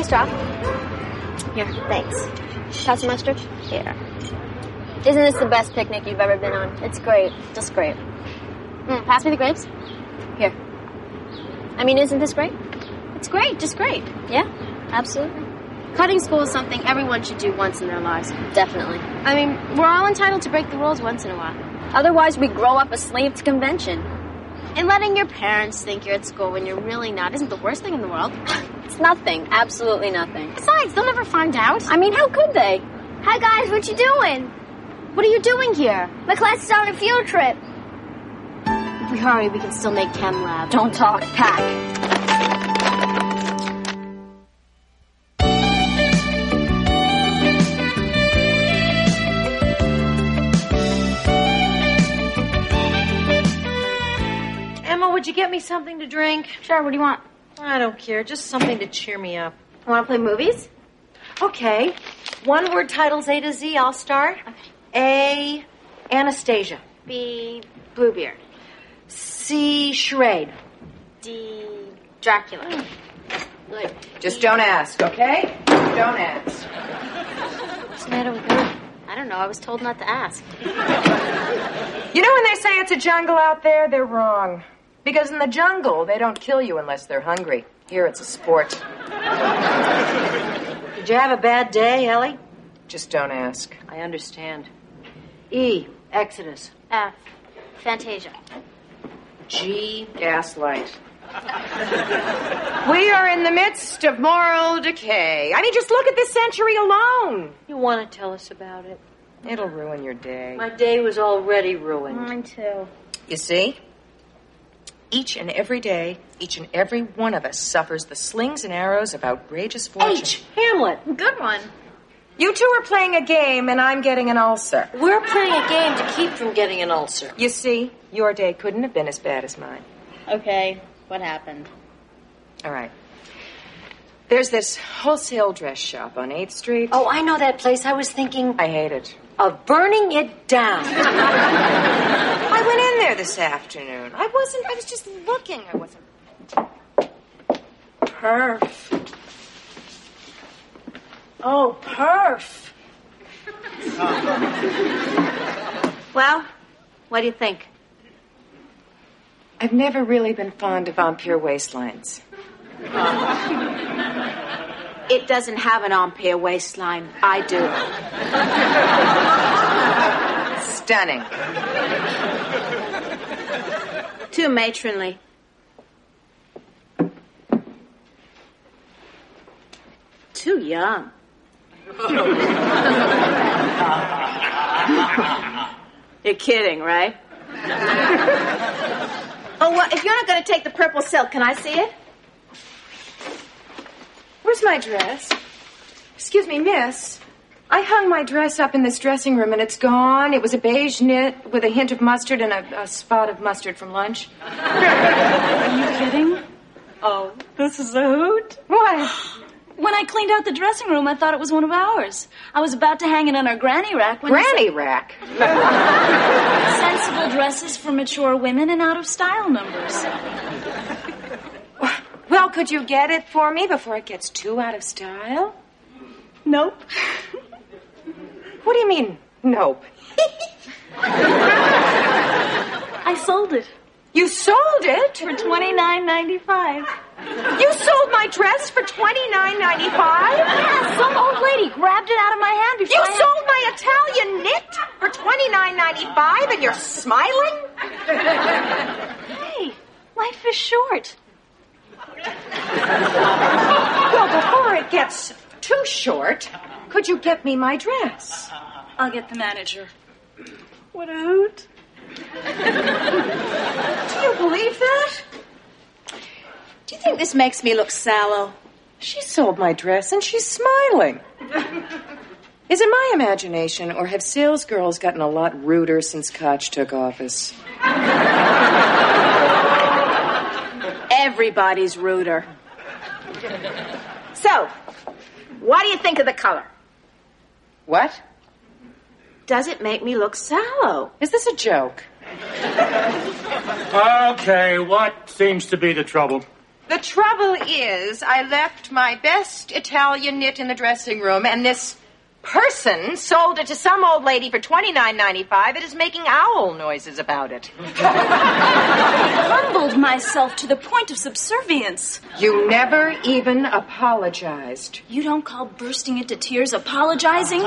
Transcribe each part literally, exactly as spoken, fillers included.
straw. Here, thanks. Pass the mustard? Here. Isn't this the best picnic you've ever been on? It's great. Just great. Mm, pass me the grapes? Here. I mean, isn't this great? It's great. Just great. Yeah, absolutely. Cutting school is something everyone should do once in their lives. Definitely. I mean, we're all entitled to break the rules once in a while. Otherwise, we grow up a slave to convention. And letting your parents think you're at school when you're really not isn't the worst thing in the world. It's nothing. Absolutely nothing. Besides, they'll never find out. I mean, how could they? Hi, guys. What you doing? What are you doing here? My class is on a field trip. If we hurry, we can still make Chem Lab. Don't talk. Pack. Would you get me something to drink? Sure, what do you want? I don't care, just something to cheer me up. Want to play movies? Okay. One word titles A to Z, I'll start. Okay. A, Anastasia. B, Bluebeard. C, Charade. D, Dracula. Good. Just don't ask, okay? Don't ask. What's the matter with her? I don't know, I was told not to ask. You know when they say it's a jungle out there, they're wrong. Because in the jungle, they don't kill you unless they're hungry. Here, it's a sport. Did you have a bad day, Ellie? Just don't ask. I understand. E, Exodus. F, Fantasia. G, Gaslight. We are in the midst of moral decay. I mean, just look at this century alone. You want to tell us about it? It'll ruin your day. My day was already ruined. Mine too. You see? Each and every day, each and every one of us suffers the slings and arrows of outrageous fortune. H, Hamlet. Good one. You two are playing a game, and I'm getting an ulcer. We're playing a game to keep from getting an ulcer. You see, your day couldn't have been as bad as mine. Okay, what happened? All right. There's this wholesale dress shop on eighth Street. Oh, I know that place. I was thinking... I hate it. Of burning it down. I went in there this afternoon. I wasn't, I was just looking. I wasn't. Perf. Oh, perf. Well, what do you think? I've never really been fond of Ampere waistlines. It doesn't have an Ampere waistline. I do. Stunning. Too matronly. Too young. You're kidding, right? Oh, well, if you're not going to take the purple silk, can I see it? Where's my dress? Excuse me, miss. I hung my dress up in this dressing room, and it's gone. It was a beige knit with a hint of mustard and a, a spot of mustard from lunch. Are you kidding? Oh, this is a hoot. What? When I cleaned out the dressing room, I thought it was one of ours. I was about to hang it on our granny rack. When Granny rack? Sensible dresses for mature women and out-of-style numbers. Well, could you get it for me before it gets too out of style? Nope. What do you mean, nope? I sold it. You sold it? For twenty-nine ninety-five. You sold my dress for twenty-nine ninety-five? Yeah, some old lady grabbed it out of my hand before You I had... sold my Italian knit for twenty-nine ninety-five and you're smiling? Hey, life is short. Well, before it gets too short, could you get me my dress? I'll get the manager. What a hoot. Do you believe that? Do you think this makes me look sallow? She sold my dress and she's smiling. Is it my imagination, or have sales girls gotten a lot ruder since Koch took office? Everybody's ruder. So, what do you think of the color? What? Does it make me look sallow? Is this a joke? Okay, what seems to be the trouble? The trouble is, I left my best Italian knit in the dressing room, and this person sold it to some old lady for twenty-nine ninety-five. It is making owl noises about it. I humbled myself to the point of subservience. You never even apologized. You don't call bursting into tears apologizing?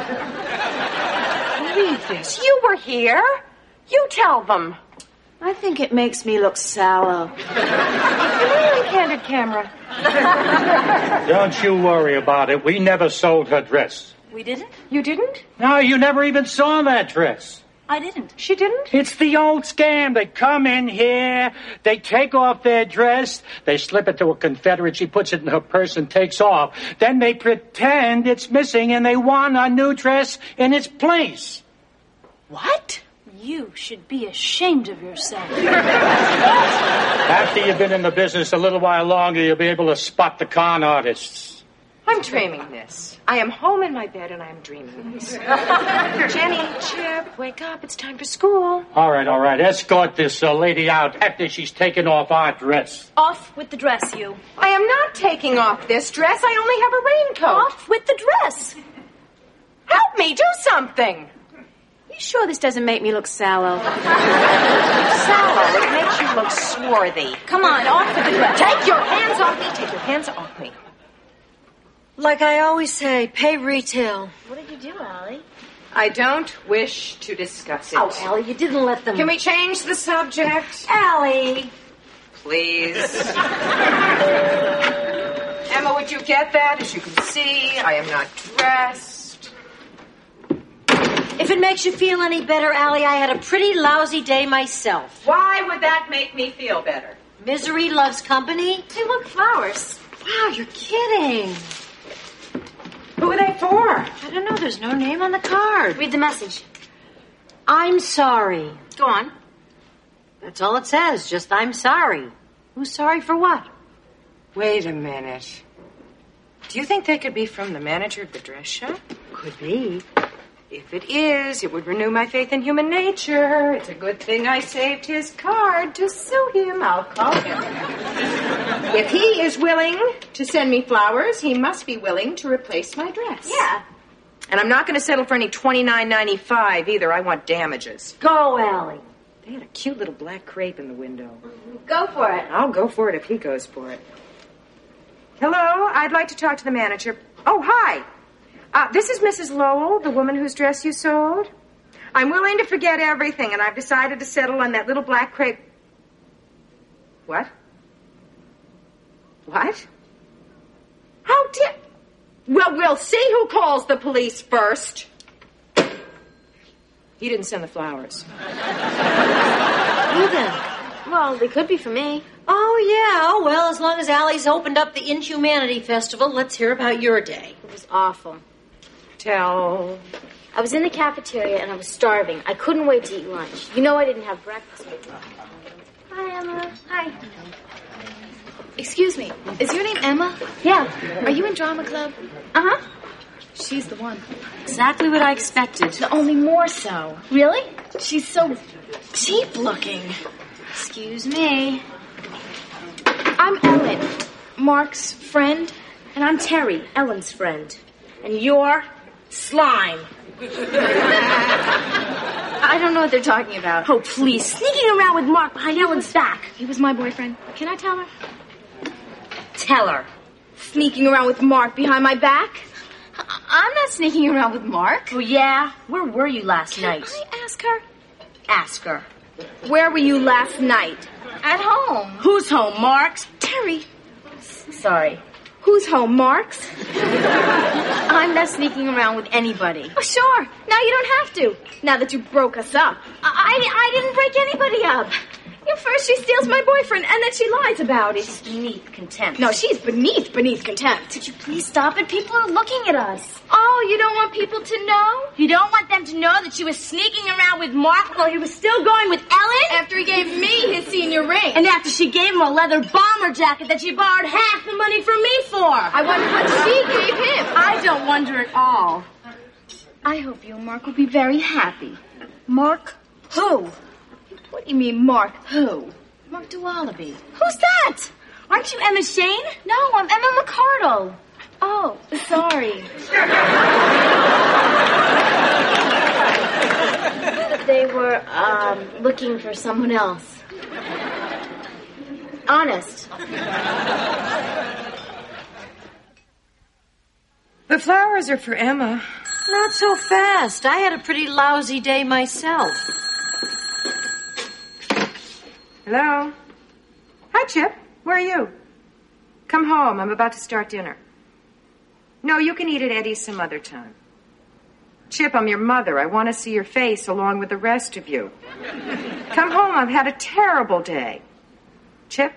Read this. You were here. You tell them. I think it makes me look sallow. Really, candid camera. Don't you worry about it. We never sold her dress. We didn't? You didn't? No, you never even saw that dress. I didn't. She didn't? It's the old scam. They come in here, they take off their dress, they slip it to a Confederate, she puts it in her purse and takes off. Then they pretend it's missing and they want a new dress in its place. What? You should be ashamed of yourself. After you've been in the business a little while longer, you'll be able to spot the con artists. I'm dreaming this. I am home in my bed and I am dreaming this. Jenny, Chip, wake up. It's time for school. All right, all right. Escort this uh, lady out after she's taken off our dress. Off with the dress, you. I am not taking off this dress. I only have a raincoat. Off with the dress. Help me, do something. You sure this doesn't make me look sallow? Sallow, it makes you look swarthy. Come on, off with the dress. Take your hands off me. Take your hands off me. Like I always say, pay retail. What did you do, Allie? I don't wish to discuss it. Oh, Allie, you didn't let them... Can we change the subject? Allie! Please. Emma, would you get that? As you can see, I am not dressed. If it makes you feel any better, Allie, I had a pretty lousy day myself. Why would that make me feel better? Misery loves company. Hey, look, flowers. Wow, you're kidding. Who are they for? I don't know. There's no name on the card. Read the message. I'm sorry. Go on. That's all it says. Just I'm sorry. Who's sorry for what? Wait a minute. Do you think they could be from the manager of the dress shop? Could be. If it is, it would renew my faith in human nature. It's a good thing I saved his card to sue him. I'll call him. If he is willing to send me flowers, he must be willing to replace my dress. Yeah. And I'm not going to settle for any twenty-nine ninety-five either. I want damages. Go, Allie. They had a cute little black crepe in the window. Go for it. I'll go for it if he goes for it. Hello, I'd like to talk to the manager. Oh, hi. Uh, this is Missus Lowell, the woman whose dress you sold. I'm willing to forget everything, and I've decided to settle on that little black crepe. What? What? How did... Well, we'll see who calls the police first. He didn't send the flowers. Who then? Well, they could be for me. Oh, yeah. Well, as long as Allie's opened up the Inhumanity Festival, let's hear about your day. It was awful. Tell... I was in the cafeteria and I was starving. I couldn't wait to eat lunch. You know I didn't have breakfast. Hi, Emma. Hi. Excuse me, is your name Emma? Yeah. Are you in drama club? Uh-huh. She's the one. Exactly what I expected. Only more so. Really? She's so cheap looking. Excuse me. I'm Ellen, Mark's friend, and I'm Terry, Ellen's friend. And you're Slime. I don't know what they're talking about. Oh, please. Sneaking around with Mark behind Ellen's back. He was my boyfriend. Can I tell her? Tell her. Sneaking around with Mark behind my back? I- I'm not sneaking around with Mark. Oh, yeah? Where were you last Can night? I ask her? Ask her. Where were you last night? At home. Who's home, Mark's? Terry. Sorry. Who's home, Mark's? I'm not sneaking around with anybody. Oh, sure. Now you don't have to. Now that you broke us up. I, I, I didn't break anybody up. At first she steals my boyfriend, and then she lies about it. Beneath contempt. No, she's beneath, beneath contempt. Could you please stop it? People are looking at us. Oh, you don't want people to know? You don't want them to know that she was sneaking around with Mark while he was still going with Ellen? After he gave me his senior ring. And after she gave him a leather bomber jacket that she borrowed half the money from me for. I wonder what she gave him. I don't wonder at all. I hope you and Mark will be very happy. Mark? Who? What do you mean, Mark who? Mark Dualaby. Who's that? I Aren't you Emma Shane? No, I'm Emma McCardle. Oh, sorry. They were, um, looking for someone else. Honest. The flowers are for Emma. Not so fast. I had a pretty lousy day myself. Hello? Hi, Chip. Where are you? Come home. I'm about to start dinner. No, you can eat at Eddie's some other time. Chip, I'm your mother. I want to see your face along with the rest of you. Come home. I've had a terrible day. Chip?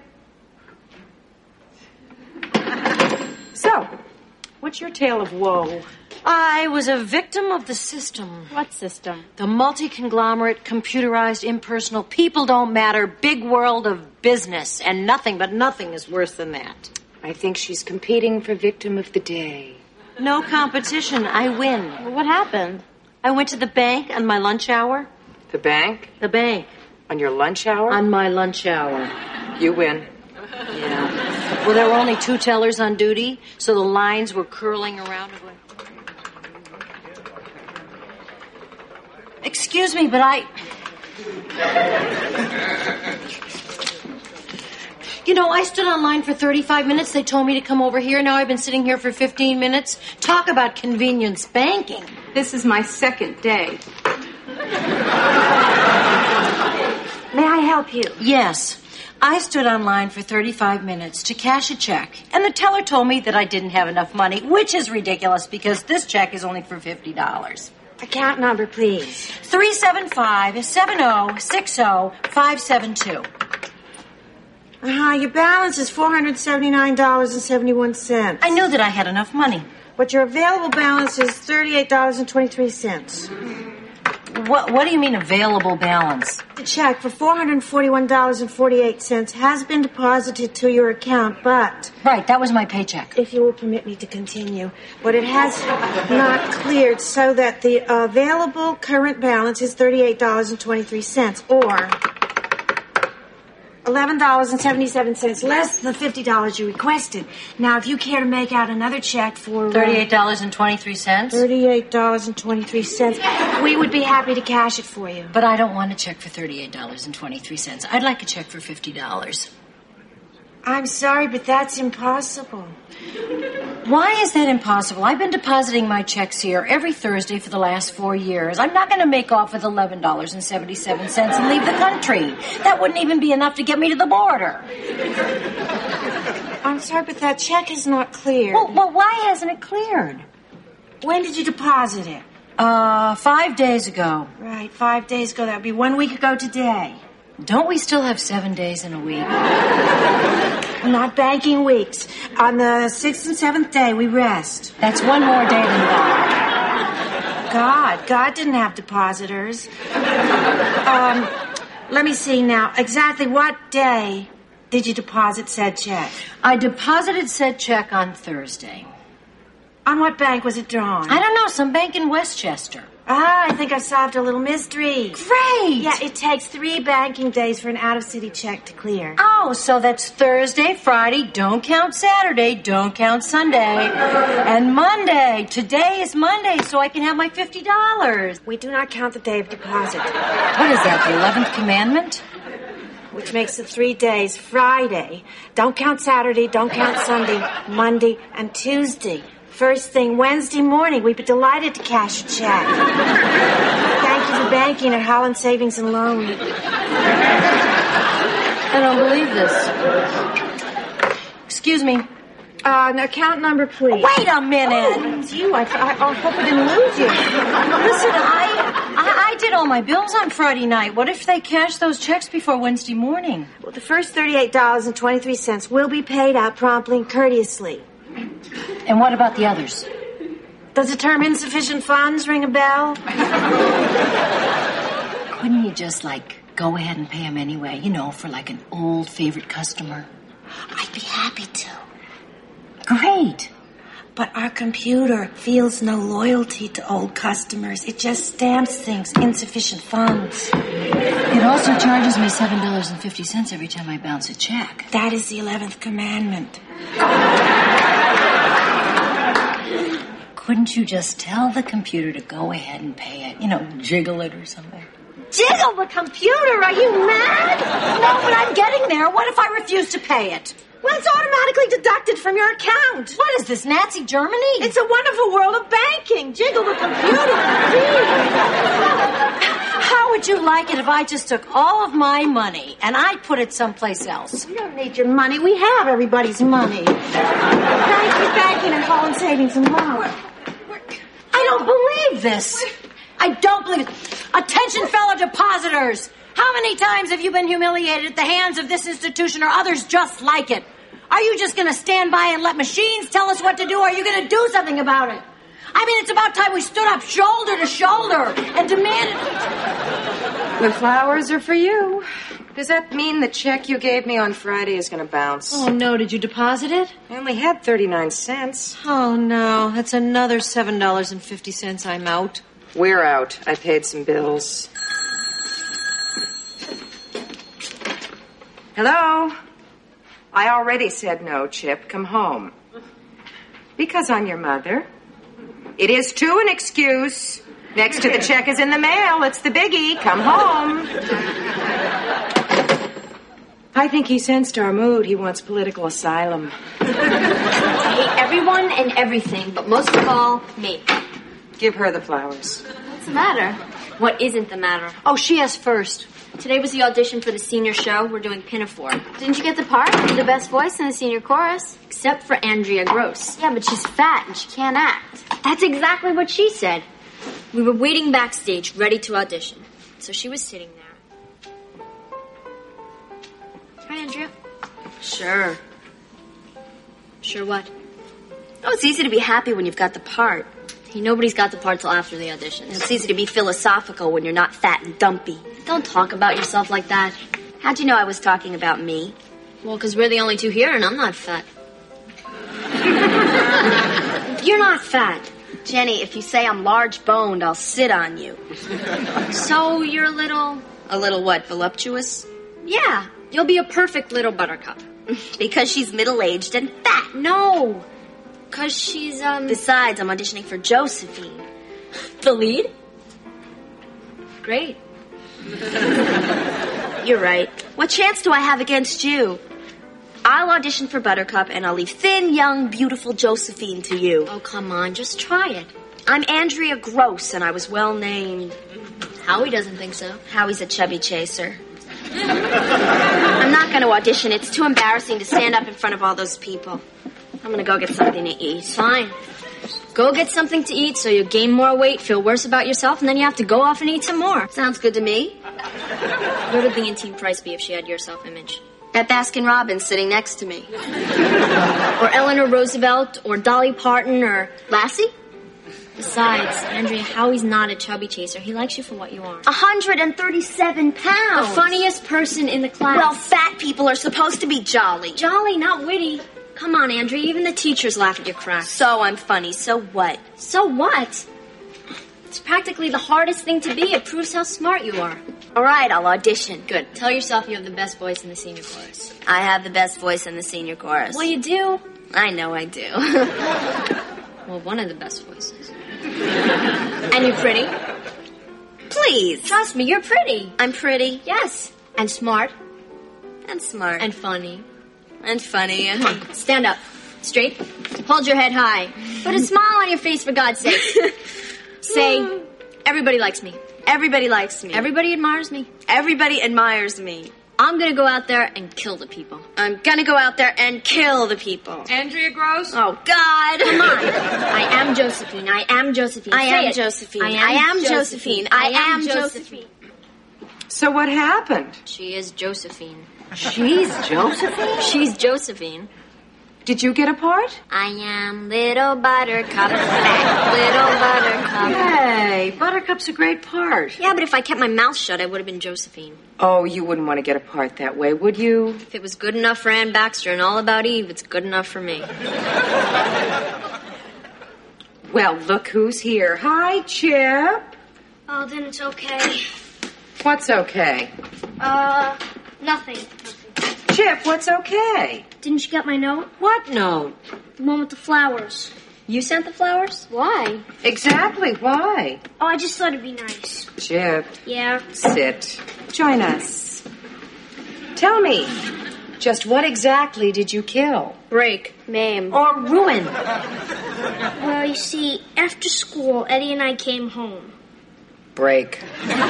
So, what's your tale of woe? I was a victim of the system. What system? The multi-conglomerate, computerized, impersonal, people don't matter, big world of business. And nothing but nothing is worse than that. I think she's competing for victim of the day. No competition. I win. Well, what happened? I went to the bank on my lunch hour. The bank? The bank. On your lunch hour? On my lunch hour. You win. Yeah. Well, there were only two tellers on duty, so the lines were curling around. Excuse me, but I... You know, I stood online for thirty-five minutes. They told me to come over here. Now I've been sitting here for fifteen minutes. Talk about convenience banking. This is my second day. May I help you? Yes. I stood online for thirty-five minutes to cash a check, and the teller told me that I didn't have enough money, which is ridiculous because this check is only for fifty dollars. Account number, please. three seven five, seven zero six zero, five seven two. Uh-huh, your balance is four hundred seventy-nine dollars and seventy-one cents. I knew that I had enough money. But your available balance is thirty-eight dollars and twenty-three cents. What, what do you mean available balance? The check for four hundred forty-one dollars and forty-eight cents has been deposited to your account, but... Right, that was my paycheck. If you will permit me to continue. But it has not cleared so that the available current balance is thirty-eight dollars and twenty-three cents, or... eleven dollars and seventy-seven cents less than the fifty dollars you requested. Now, if you care to make out another check for... thirty-eight dollars and twenty-three cents? thirty-eight dollars and twenty-three cents. We would be happy to cash it for you. But I don't want a check for thirty-eight dollars and twenty-three cents. I'd like a check for fifty dollars. I'm sorry, but that's impossible. Why is that impossible? I've been depositing my checks here every Thursday for the last four years. I'm not going to make off with eleven dollars and seventy-seven cents and leave the country. That wouldn't even be enough to get me to the border. I'm sorry, but that check is not cleared. Well, well why hasn't it cleared? When did you deposit it? Uh, five days ago. Right, five days ago. That would be one week ago today. Don't we still have seven days in a week? Not banking weeks. On the sixth and seventh day, we rest. That's one more day than God. God. God didn't have depositors. Um, let me see now. Exactly what day did you deposit said check? I deposited said check on Thursday. On what bank was it drawn? I don't know, some bank in Westchester. Ah, I think I solved a little mystery. Great! Yeah, it takes three banking days for an out-of-city check to clear. Oh, so that's Thursday, Friday, don't count Saturday, don't count Sunday, and Monday. Today is Monday, so I can have my fifty dollars. We do not count the day of deposit. What is that, the eleventh commandment? Which makes it three days. Friday. Don't count Saturday, don't count Sunday, Monday, and Tuesday. First thing Wednesday morning, we'd be delighted to cash a check. Thank you for banking at Holland Savings and Loan. I don't believe this. Excuse me. Uh, an account number, please. Wait a minute. Oh, it's you. I, I, I hope I didn't lose you. Listen, I, I I did all my bills on Friday night. What if they cashed those checks before Wednesday morning? Well, the first thirty-eight dollars and twenty-three cents will be paid out promptly and courteously. And what about the others? Does the term insufficient funds ring a bell? Couldn't you just, like, go ahead and pay them anyway? You know, for, like, an old favorite customer? I'd be happy to. Great. But our computer feels no loyalty to old customers. It just stamps things insufficient funds. It also charges me seven dollars and fifty cents every time I bounce a check. That is the eleventh commandment. Couldn't you just tell the computer to go ahead and pay it? You know, jiggle it or something. Jiggle the computer? Are you mad? No, but I'm getting there. What if I refuse to pay it? Well, it's automatically deducted from your account. What is this, Nazi Germany? It's a wonderful world of banking. Jiggle the computer. How would you like it if I just took all of my money and I put it someplace else? We don't need your money. We have everybody's money. Thank you, banking and Holland Savings and Loan. I don't believe this. I don't believe it. Attention, fellow depositors. How many times have you been humiliated at the hands of this institution or others just like it? Are you just going to stand by and let machines tell us what to do, or are you going to do something about it? I mean, it's about time we stood up shoulder to shoulder and demanded... The flowers are for you. Does that mean the check you gave me on Friday is going to bounce? Oh, no. Did you deposit it? I only had thirty-nine cents. Oh, no. That's another seven dollars and fifty cents I'm out. We're out. I paid some bills. Hello? I already said no, Chip. Come home. Because I'm your mother. It is, too, an excuse. Next to the check is in the mail. It's the biggie. Come home. I think he sensed our mood. He wants political asylum. I hate everyone and everything, but most of all, me. Give her the flowers. What's the matter? What isn't the matter? Oh, she asked first. Today was the audition for the senior show. We're doing Pinafore. Didn't you get the part? You're the best voice in the senior chorus. Except for Andrea Gross. Yeah, but she's fat and she can't act. That's exactly what she said. We were waiting backstage, ready to audition. So she was sitting there. Hi, Andrea. Sure. Sure what? Oh, it's easy to be happy when you've got the part. Hey, nobody's got the part till after the audition. It's easy to be philosophical when you're not fat and dumpy. Don't talk about yourself like that. How'd you know I was talking about me? Well, because we're the only two here and I'm not fat. You're not fat. Jenny, if you say I'm large-boned, I'll sit on you. So you're a little... A little what, voluptuous? Yeah, you'll be a perfect little buttercup. Because she's middle-aged and fat. No, because she's, um... Besides, I'm auditioning for Josephine. The lead? Great. You're right. What chance do I have against you? I'll audition for Buttercup, and I'll leave thin, young, beautiful Josephine to you. Oh, come on, just try it. I'm Andrea Gross, and I was well named. Howie doesn't think so. Howie's a chubby chaser. I'm not going to audition. It's too embarrassing to stand up in front of all those people. I'm going to go get something to eat. Fine. Go get something to eat so you gain more weight, feel worse about yourself, and then you have to go off and eat some more. Sounds good to me. What would Leontine Team Price be if she had your self-image? At Baskin Robbins sitting next to me. Or Eleanor Roosevelt, or Dolly Parton, or Lassie? Besides, Andrea, Howie's not a chubby chaser. He likes you for what you are. one hundred thirty-seven pounds. The funniest person in the class. Well, fat people are supposed to be jolly. Jolly, not witty. Come on, Andrea, even the teachers laugh at your cracks. So I'm funny, so what? So what? It's practically the hardest thing to be. It proves how smart you are. All right, I'll audition. Good. Tell yourself you have the best voice in the senior chorus. I have the best voice in the senior chorus. Well, you do. I know I do. Well, one of the best voices. And you're pretty. Please. Trust me, you're pretty. I'm pretty. Yes. And smart. And smart. And funny. And funny. Come on, stand up. Straight. Hold your head high. Put a smile on your face, for God's sake. Say, everybody likes me. Everybody likes me. Everybody admires me. Everybody admires me. I'm gonna go out there and kill the people. I'm gonna go out there and kill the people. Andrea Gross? Oh, God. Come on. I am Josephine. I am Josephine. I Say am it. Josephine. I am, I am Josephine. Josephine. I am Josephine. So what happened? She is Josephine. She's Josephine? She's Josephine. Did you get a part? I am little buttercup, fat little buttercup. Hey, Buttercup's a great part. Yeah, but if I kept my mouth shut, I would have been Josephine. Oh, you wouldn't want to get a part that way, would you? If it was good enough for Ann Baxter and All About Eve, it's good enough for me. Well, look who's here. Hi, Chip. Oh, then it's okay. What's okay? Uh, nothing. Chip, what's okay? Didn't you get my note? What note? The one with the flowers. You sent the flowers? Why? Exactly, why? Oh, I just thought it'd be nice. Chip, Yeah. sit. Join us. Tell me, just what exactly did you kill? Break. Maim. Or ruin? Well, you see, after school, Eddie and I came home. Break.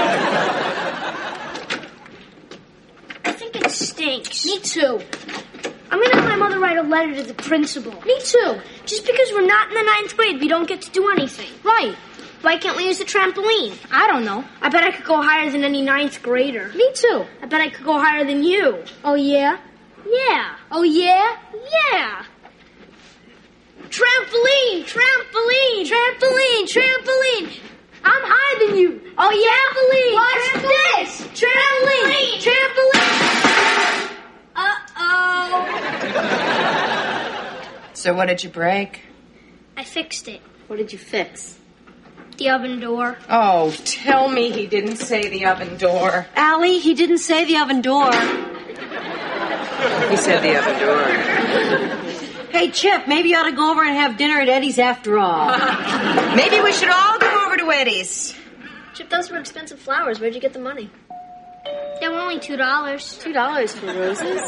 I think it stinks. Me too. I'm gonna have my mother write a letter to the principal. Me too. Just because we're not in the ninth grade, we don't get to do anything. Right. Why can't we use the trampoline? I don't know. I bet I could go higher than any ninth grader. Me too. I bet I could go higher than you. Oh, yeah? Yeah. Oh, yeah? Yeah. Trampoline, trampoline, trampoline, trampoline. I'm higher than you. Oh, yeah? Trampoline. What's this? Trampoline, trampoline. Uh-oh. So what did you break? I fixed it. What did you fix? The oven door. Oh, tell me he didn't say the oven door. Allie, he didn't say the oven door. He said the oven door. Hey, Chip, maybe you ought to go over and have dinner at Eddie's after all. Maybe we should all go over to Eddie's. Chip, those were expensive flowers. Where'd you get the money? They were only two dollars. Two dollars for roses?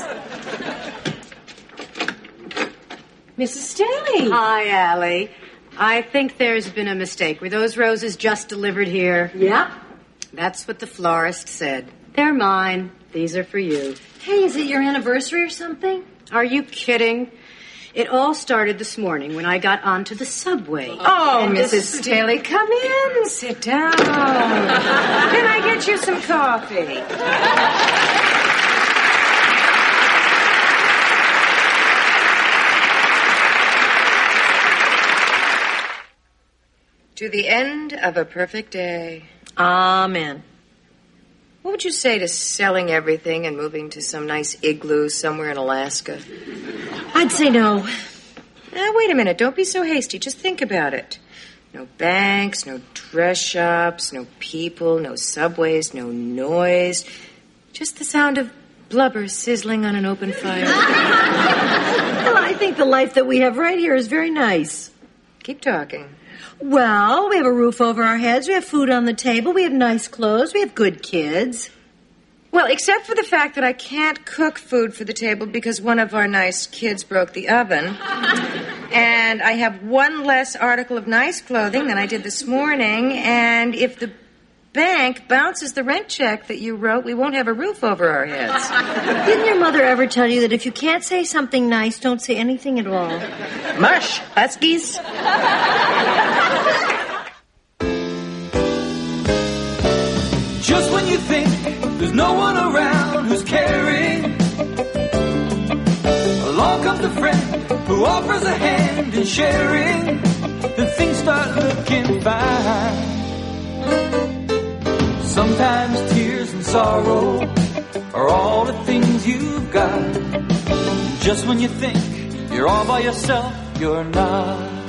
Missus Staley. Hi, Allie. I think there's been a mistake. Were those roses just delivered here? Yeah. That's what the florist said. They're mine. These are for you. Hey, is it your anniversary or something? Are you kidding? It all started this morning when I got onto the subway. Oh, And Missus this- Staley, come in. Sit down. Can I get you some coffee? To the end of a perfect day. Amen. What would you say to selling everything and moving to some nice igloo somewhere in Alaska? I'd say no. Now, wait a minute. Don't be so hasty. Just think about it. No banks, no dress shops, no people, no subways, no noise. Just the sound of blubber sizzling on an open fire. Well, I think the life that we have right here is very nice. Keep talking. Well, we have a roof over our heads, we have food on the table, we have nice clothes, we have good kids. Well, except for the fact that I can't cook food for the table because one of our nice kids broke the oven. And I have one less article of nice clothing than I did this morning. And if the bank bounces the rent check that you wrote, we won't have a roof over our heads. Didn't your mother ever tell you that if you can't say something nice, don't say anything at all? Mush, Huskies. Just when you think there's no one around who's caring, along comes a friend who offers a hand in sharing, then things start looking fine. Sometimes tears and sorrow are all the things you've got. Just when you think you're all by yourself, you're not.